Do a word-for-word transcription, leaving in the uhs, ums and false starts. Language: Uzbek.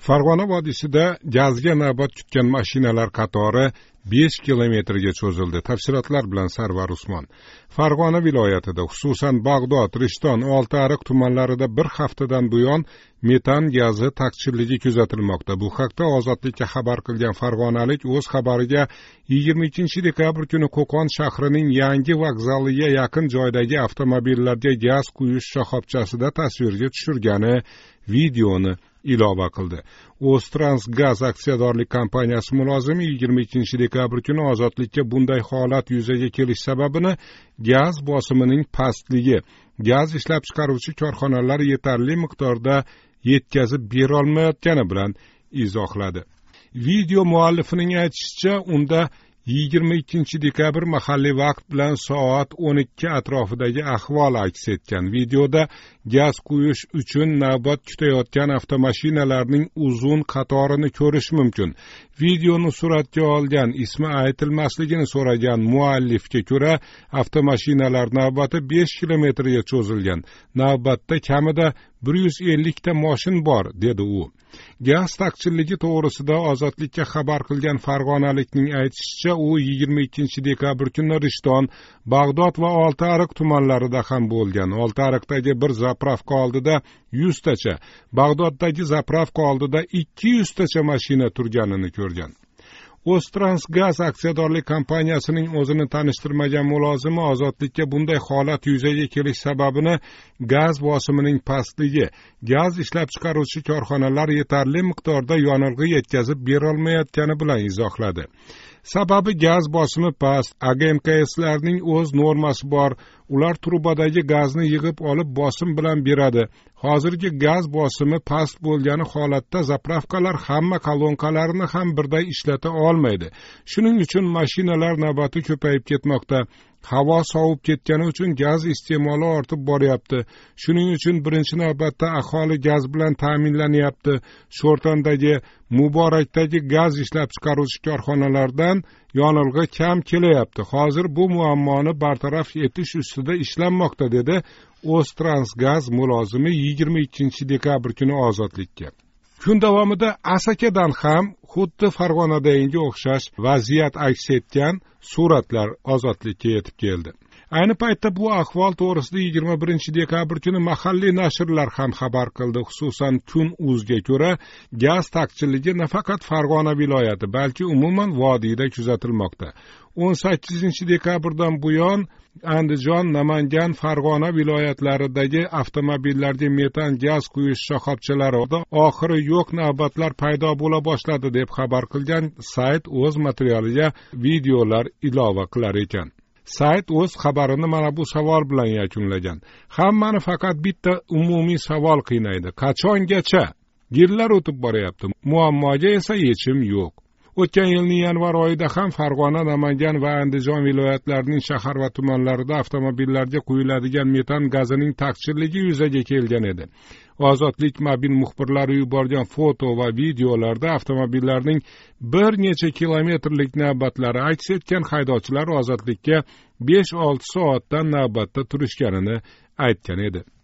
Farg'ona vodiysida gazga navbat kutgan mashinalar qatori besh kilometrga cho'zildi. Tafsilotlar bilan Sarvar Usmon. Farg'ona viloyatida, xususan Bag'dod, Rishton, Oltiariq tumanlarida bir haftadan buyon metan gazi taqchilligi kuzatilmoqda. Bu haqda Ozodlikka xabar qilgan farg'onalik o'z xabariga yigirma ikkinchi dekabr kuni Qo'qon shahrining yangi vokzaliga yaqin joydagi avtomobillarga gaz quyish shoxobchasida tasvirga tushirgani videoni ilova qildi. O'ztransgaz aksiyadorlik kompaniyasi mulozimi yigirma ikkinchi dekabr kuni Ozodlikka bunday holat yuzaga kelish sababini gaz bosimining pastligi, gaz ishlab chiqaruvchi korxonalar yetarli miqdorda yetkazib bera olmayotgani bilan izohladi. Video muallifining aytishicha, unda yigirma ikkinchi dekabr mahalliy vaqt bilan soat o'n ikki atrofidagi ahvol aks etgan. Videoda gaz quyish uchun navbat kutayotgan avtomashinalarning uzun qatorini ko'rish mumkin. Videoni suratga olgan, ismi aytilmasligini so'ragan muallifga ko'ra, avtomashinalar navbati besh kilometrga cho'zilgan. Navbatda kamida bir yuz ellik ta mashin bor, dedi u. Gaz taqchilligi to'g'risida Ozodlikka xabar qilgan farg'onalikning aytishicha, u yigirma ikkinchi dekabr kuni Rishton, Bag'dod va Oltiariq tumanlarida ham bo'lgan. Oltiariqdagi bir zapravka oldida yuz tacha, Bag'doddagi zapravka oldida ikki yuz tacha mashina turganini ko'rgan. O'ztransgaz aksiyadorlik kompaniyasining o'zini tanishtirmagan mulozimi Ozodlikka bunday holat yuzaga kelish sababini gaz bosimining pastligi, gaz ishlab chiqaruvchi korxonalar yetarli miqdorda yonilg'i yetkazib bera olmayotgani bilan izohladi. Sababi gaz bosimi past, A G M K S'larning o'z normasi bor. Ular trubadagi gazni yig'ib olib bosim bilan beradi. Hozirgi gaz bosimi past bo'lgani holatda zapravkalar hamma kolonkalarni ham birday ishlata olmaydi. Shuning uchun mashinalar navbati ko'payib ketmoqda. Havo sovib ketgani uchun gaz iste'moli ortib boryapti. Shuning uchun birinchi navbatda aholi gaz bilan ta'minlanyapti. Sho'rtondagi, Muborakdagi gaz ishlab chiqaruvchi korxonalardan yonilg'i kam kelyapti. Hozir bu muammoni bartaraf etish ustida ishlanmoqda, dedi O'ztransgaz mulozimi yigirma ikkinchi dekabr kuni Ozodlikka. Kun davomida Asakadan ham xuddi Farg'onadagi o'xshash vaziyat aks etgan suratlar Ozodlikka yetib keldi. Ayni paytda bu ahvol to'g'risida yigirma birinchi dekabr kuni mahalliy nashrlar ham xabar qildi. Xususan Kun.uzga ko'ra, gaz taqchilligi nafaqat Farg'ona viloyati, balki umuman vodiyda kuzatilmoqda. o'n sakkizinchi dekabrdan buyon Andijon, Namangan, Farg'ona viloyatlaridagi avtomobillarga metan gaz quyish shoxobchalarida oxiri yo'q navbatlar paydo bo'la boshladi, deb xabar qilgan sayt o'z materialiga videolar ilova qilar ekan. Sayt o'z xabarini mana bu savol bilan yakunlagan. Hammani faqat bitta umumiy savol qiynaydi. Qachongacha? Yillar o'tib boryapti. Muammoga esa yechim yo'q. O'tgan yilning yanvar oyida ham Farg'ona, Namangan va Andijon viloyatlarining shahar va tumanlarida avtomobillarga quyiladigan metan gazining taqchilligi yuzaga kelgan edi. Ozodlik mobil muxbirlari yuborgan foto va videolarda avtomobillarning bir necha kilometrlik navbatlari aks etgan. Haydovchilar Ozodlikka besh olti soatdan navbatda turishganini aytgan edi.